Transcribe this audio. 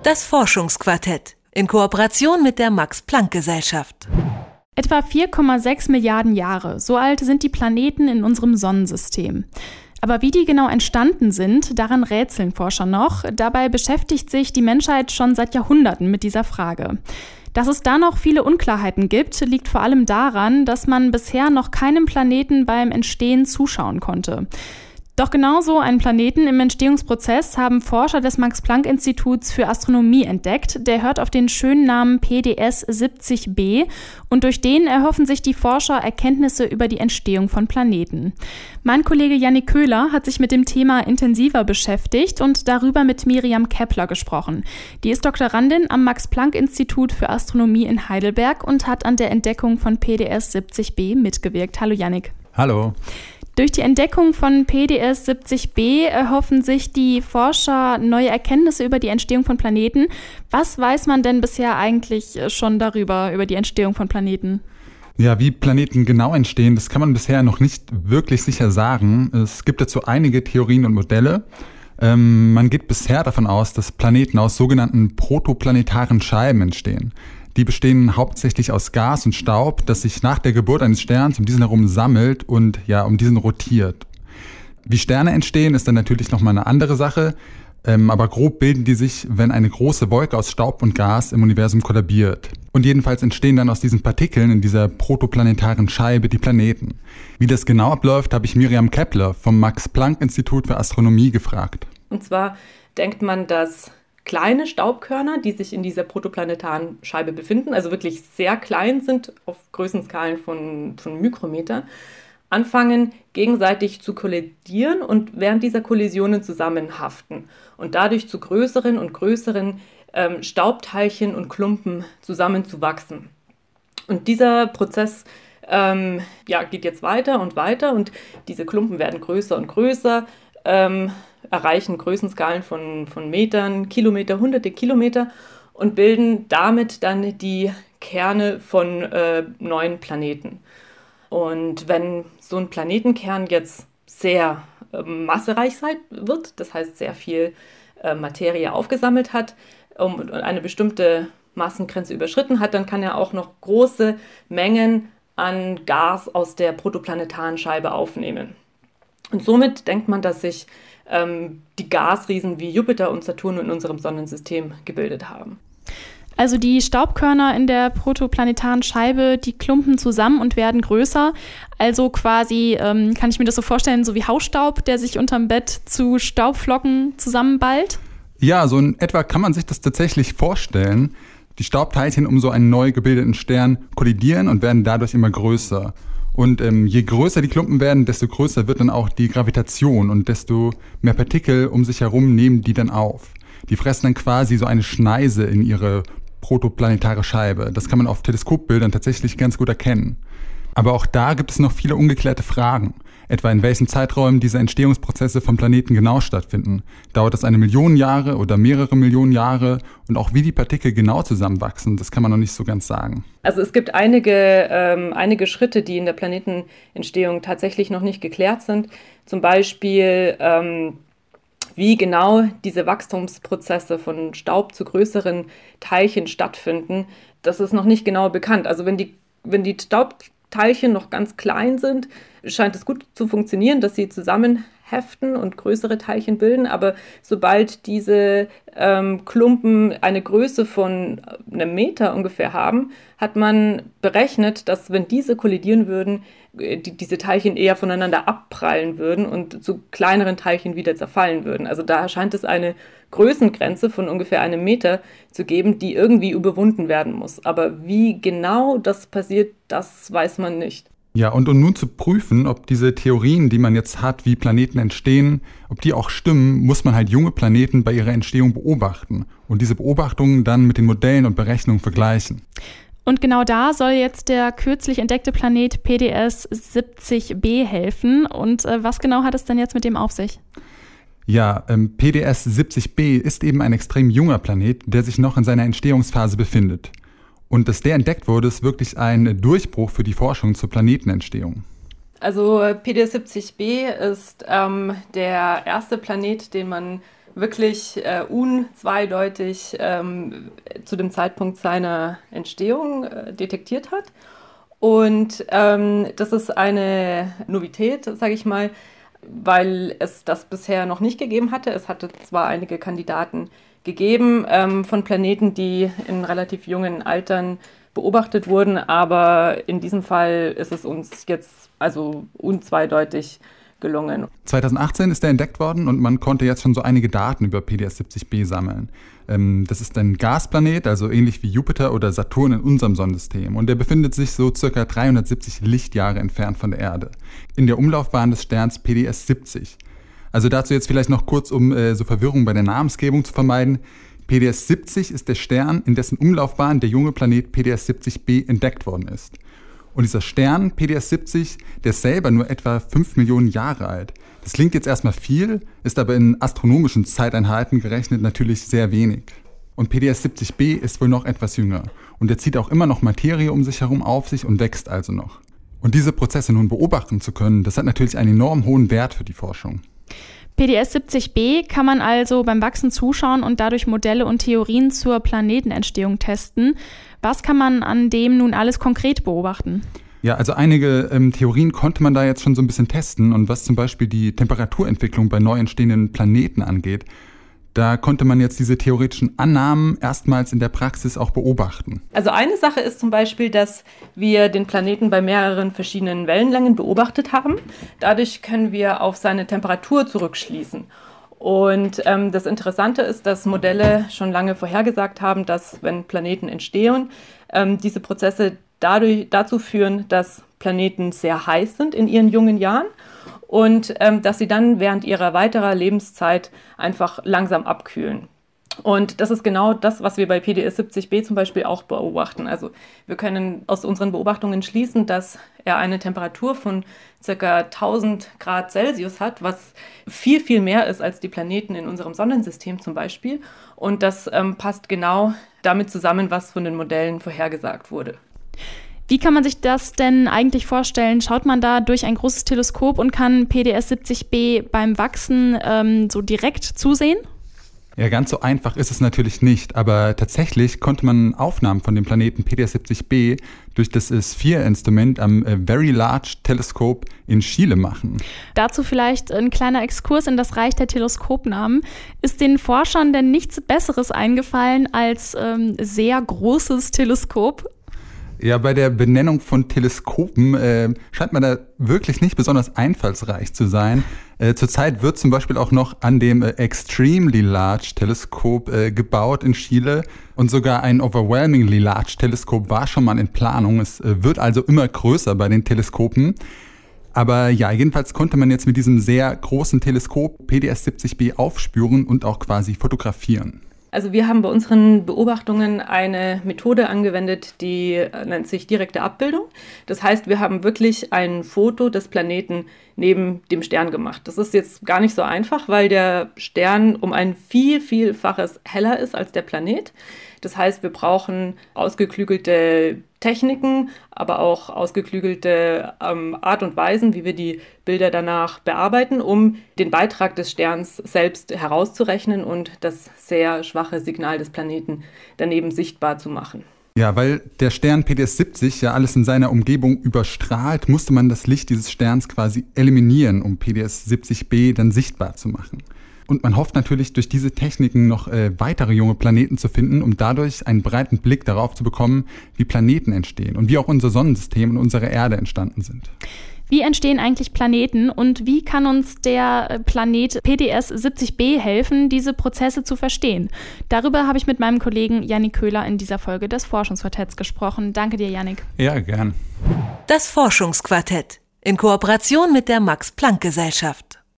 Das Forschungsquartett in Kooperation mit der Max-Planck-Gesellschaft. Etwa 4,6 Milliarden Jahre, so alt sind die Planeten in unserem Sonnensystem. Aber wie die genau entstanden sind, daran rätseln Forscher noch. Dabei beschäftigt sich die Menschheit schon seit Jahrhunderten mit dieser Frage. Dass es da noch viele Unklarheiten gibt, liegt vor allem daran, dass man bisher noch keinem Planeten beim Entstehen zuschauen konnte. Doch genauso einen Planeten im Entstehungsprozess haben Forscher des Max-Planck-Instituts für Astronomie entdeckt. Der hört auf den schönen Namen PDS 70b und durch den erhoffen sich die Forscher Erkenntnisse über die Entstehung von Planeten. Mein Kollege Jannik Köhler hat sich mit dem Thema intensiver beschäftigt und darüber mit Miriam Kepler gesprochen. Die ist Doktorandin am Max-Planck-Institut für Astronomie in Heidelberg und hat an der Entdeckung von PDS 70b mitgewirkt. Hallo Jannik. Hallo. Durch die Entdeckung von PDS 70b erhoffen sich die Forscher neue Erkenntnisse über die Entstehung von Planeten. Was weiß man denn bisher eigentlich schon über die Entstehung von Planeten? Ja, wie Planeten genau entstehen, das kann man bisher noch nicht wirklich sicher sagen. Es gibt dazu einige Theorien und Modelle. Man geht bisher davon aus, dass Planeten aus sogenannten protoplanetaren Scheiben entstehen. Die bestehen hauptsächlich aus Gas und Staub, das sich nach der Geburt eines Sterns um diesen herum sammelt und um diesen rotiert. Wie Sterne entstehen, ist dann natürlich nochmal eine andere Sache, aber grob bilden die sich, wenn eine große Wolke aus Staub und Gas im Universum kollabiert. Und jedenfalls entstehen dann aus diesen Partikeln in dieser protoplanetaren Scheibe die Planeten. Wie das genau abläuft, habe ich Miriam Kepler vom Max-Planck-Institut für Astronomie gefragt. Und zwar denkt man, dass kleine Staubkörner, die sich in dieser protoplanetaren Scheibe befinden, also wirklich sehr klein sind, auf Größenskalen von Mikrometer, anfangen gegenseitig zu kollidieren und während dieser Kollisionen zusammenhaften und dadurch zu größeren und größeren Staubteilchen und Klumpen zusammenzuwachsen. Und dieser Prozess geht jetzt weiter und weiter und diese Klumpen werden größer und größer, erreichen Größenskalen von Metern, Kilometer, hunderte Kilometer und bilden damit dann die Kerne von neuen Planeten. Und wenn so ein Planetenkern jetzt sehr massereich wird, das heißt sehr viel Materie aufgesammelt hat und eine bestimmte Massengrenze überschritten hat, dann kann er auch noch große Mengen an Gas aus der protoplanetaren Scheibe aufnehmen. Und somit denkt man, dass sich die Gasriesen wie Jupiter und Saturn in unserem Sonnensystem gebildet haben. Also die Staubkörner in der protoplanetaren Scheibe, die klumpen zusammen und werden größer. Also quasi, kann ich mir das so vorstellen, so wie Hausstaub, der sich unterm Bett zu Staubflocken zusammenballt? Ja, so in etwa kann man sich das tatsächlich vorstellen. Die Staubteilchen um so einen neu gebildeten Stern kollidieren und werden dadurch immer größer. Und je größer die Klumpen werden, desto größer wird dann auch die Gravitation und desto mehr Partikel um sich herum nehmen die dann auf. Die fressen dann quasi so eine Schneise in ihre protoplanetare Scheibe. Das kann man auf Teleskopbildern tatsächlich ganz gut erkennen. Aber auch da gibt es noch viele ungeklärte Fragen. Etwa in welchen Zeiträumen diese Entstehungsprozesse von Planeten genau stattfinden. Dauert das 1 Million Jahre oder mehrere Millionen Jahre? Und auch wie die Partikel genau zusammenwachsen, das kann man noch nicht so ganz sagen. Also es gibt einige Schritte, die in der Planetenentstehung tatsächlich noch nicht geklärt sind. Zum Beispiel, wie genau diese Wachstumsprozesse von Staub zu größeren Teilchen stattfinden. Das ist noch nicht genau bekannt. Also wenn die Staubteilchen noch ganz klein sind, scheint es gut zu funktionieren, dass sie zusammenheften und größere Teilchen bilden. Aber sobald diese Klumpen eine Größe von einem Meter ungefähr haben, hat man berechnet, dass wenn diese kollidieren würden, diese Teilchen eher voneinander abprallen würden und zu kleineren Teilchen wieder zerfallen würden. Also da scheint es eine Größengrenze von ungefähr 1 Meter zu geben, die irgendwie überwunden werden muss. Aber wie genau das passiert, das weiß man nicht. Ja, und um nun zu prüfen, ob diese Theorien, die man jetzt hat, wie Planeten entstehen, ob die auch stimmen, muss man halt junge Planeten bei ihrer Entstehung beobachten und diese Beobachtungen dann mit den Modellen und Berechnungen vergleichen. Und genau da soll jetzt der kürzlich entdeckte Planet PDS 70b helfen. Und was genau hat es denn jetzt mit dem auf sich? Ja, PDS 70b ist eben ein extrem junger Planet, der sich noch in seiner Entstehungsphase befindet. Und dass der entdeckt wurde, ist wirklich ein Durchbruch für die Forschung zur Planetenentstehung. Also PDS 70b ist der erste Planet, den man wirklich unzweideutig zu dem Zeitpunkt seiner Entstehung detektiert hat. Und das ist eine Novität, sage ich mal, weil es das bisher noch nicht gegeben hatte. Es hatte zwar einige Kandidaten gegeben von Planeten, die in relativ jungen Altern beobachtet wurden, aber in diesem Fall ist es uns jetzt also unzweideutig gelungen. 2018 ist er entdeckt worden und man konnte jetzt schon so einige Daten über PDS-70b sammeln. Das ist ein Gasplanet, also ähnlich wie Jupiter oder Saturn in unserem Sonnensystem. Und der befindet sich so circa 370 Lichtjahre entfernt von der Erde, in der Umlaufbahn des Sterns PDS-70. Also dazu jetzt vielleicht noch kurz, um so Verwirrung bei der Namensgebung zu vermeiden. PDS-70 ist der Stern, in dessen Umlaufbahn der junge Planet PDS-70b entdeckt worden ist. Und dieser Stern, PDS-70, der ist selber nur etwa 5 Millionen Jahre alt. Das klingt jetzt erstmal viel, ist aber in astronomischen Zeiteinheiten gerechnet natürlich sehr wenig. Und PDS-70b ist wohl noch etwas jünger. Und er zieht auch immer noch Materie um sich herum auf sich und wächst also noch. Und diese Prozesse nun beobachten zu können, das hat natürlich einen enorm hohen Wert für die Forschung. PDS-70b kann man also beim Wachsen zuschauen und dadurch Modelle und Theorien zur Planetenentstehung testen. Was kann man an dem nun alles konkret beobachten? Ja, also einige Theorien konnte man da jetzt schon so ein bisschen testen. Und was zum Beispiel die Temperaturentwicklung bei neu entstehenden Planeten angeht, da konnte man jetzt diese theoretischen Annahmen erstmals in der Praxis auch beobachten. Also eine Sache ist zum Beispiel, dass wir den Planeten bei mehreren verschiedenen Wellenlängen beobachtet haben. Dadurch können wir auf seine Temperatur zurückschließen. Und das Interessante ist, dass Modelle schon lange vorhergesagt haben, dass, wenn Planeten entstehen, diese Prozesse dazu führen, dass Planeten sehr heiß sind in ihren jungen Jahren und dass sie dann während ihrer weiterer Lebenszeit einfach langsam abkühlen. Und das ist genau das, was wir bei PDS-70b zum Beispiel auch beobachten. Also wir können aus unseren Beobachtungen schließen, dass er eine Temperatur von ca. 1000 Grad Celsius hat, was viel, viel mehr ist als die Planeten in unserem Sonnensystem zum Beispiel. Und das passt genau damit zusammen, was von den Modellen vorhergesagt wurde. Wie kann man sich das denn eigentlich vorstellen? Schaut man da durch ein großes Teleskop und kann PDS-70b beim Wachsen so direkt zusehen? Ja, ganz so einfach ist es natürlich nicht, aber tatsächlich konnte man Aufnahmen von dem Planeten PDS-70b durch das SPHERE-Instrument am Very Large Telescope in Chile machen. Dazu vielleicht ein kleiner Exkurs in das Reich der Teleskopnamen. Ist den Forschern denn nichts Besseres eingefallen als sehr großes Teleskop? Ja, bei der Benennung von Teleskopen scheint man da wirklich nicht besonders einfallsreich zu sein. Zurzeit wird zum Beispiel auch noch an dem Extremely Large Teleskop gebaut in Chile und sogar ein Overwhelmingly Large Teleskop war schon mal in Planung. Es wird also immer größer bei den Teleskopen. Aber ja, jedenfalls konnte man jetzt mit diesem sehr großen Teleskop PDS-70b aufspüren und auch quasi fotografieren. Also wir haben bei unseren Beobachtungen eine Methode angewendet, die nennt sich direkte Abbildung. Das heißt, wir haben wirklich ein Foto des Planeten neben dem Stern gemacht. Das ist jetzt gar nicht so einfach, weil der Stern um ein Vielfaches heller ist als der Planet. Das heißt, wir brauchen ausgeklügelte Techniken, aber auch ausgeklügelte Art und Weisen, wie wir die Bilder danach bearbeiten, um den Beitrag des Sterns selbst herauszurechnen und das sehr schwache Signal des Planeten daneben sichtbar zu machen. Ja, weil der Stern PDS-70 ja alles in seiner Umgebung überstrahlt, musste man das Licht dieses Sterns quasi eliminieren, um PDS-70b dann sichtbar zu machen. Und man hofft natürlich, durch diese Techniken noch weitere junge Planeten zu finden, um dadurch einen breiten Blick darauf zu bekommen, wie Planeten entstehen und wie auch unser Sonnensystem und unsere Erde entstanden sind. Wie entstehen eigentlich Planeten und wie kann uns der Planet PDS-70b helfen, diese Prozesse zu verstehen? Darüber habe ich mit meinem Kollegen Yannick Köhler in dieser Folge des Forschungsquartetts gesprochen. Danke dir, Yannick. Ja, gern. Das Forschungsquartett in Kooperation mit der Max-Planck-Gesellschaft.